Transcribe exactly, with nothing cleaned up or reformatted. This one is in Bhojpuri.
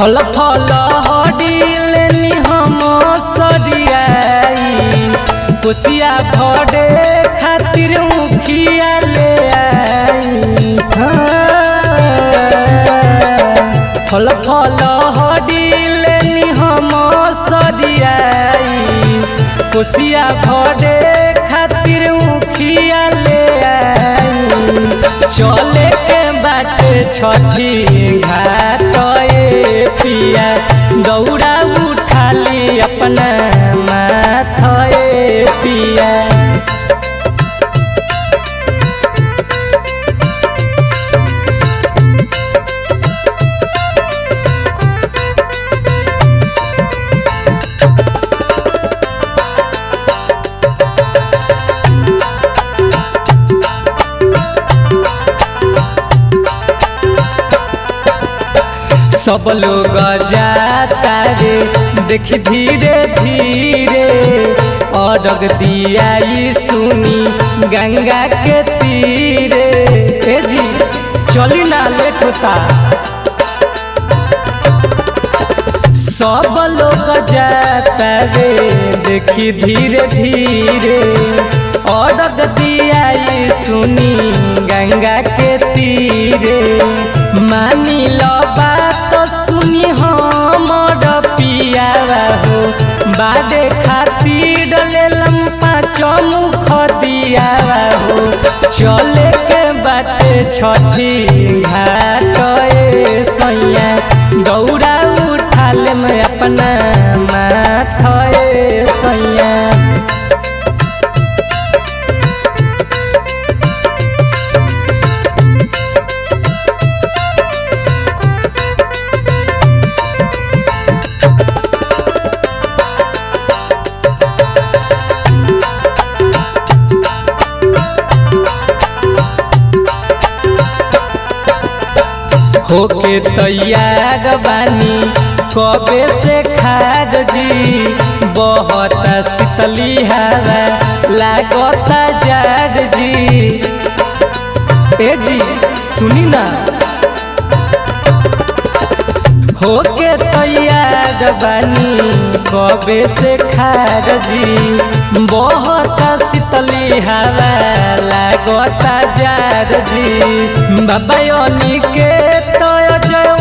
फल फल हडिलेनी हम सरियाई कोसिया भरे खातिर मुखिया ले आई। फल फल हडिलेनी हम सरियाई कोसिया भरे खातिर मुखिया ले आई। चले के बाटे छठी घाट पिया दौड़ा उठाली अपना माथे पिया। सब लोग जाता रे देख धीरे धीरे अरग दियाई सुनी गंगा के तीरे। ए जी चली ना लेट होता। सब लोग जाता रे देखी धीरे धीरे अरग दियाई सुनी गंगा के तीरे। मानी लो सुनी हमर पिया हो बाडे खातिर लेलम पाँच मुख दिया हो। चले के बाटे छठी घाट सैया दौड़ा उठाले में अपना माथे सैया। होके तैयार बानी कबे से खार जी बहुत शीतली हवा लागता जार जी। ए जी सुनी ना होके तैयार बानी कबे से खार जी बहुत शीतली हवा लागता जार जी। बाबा के तो जय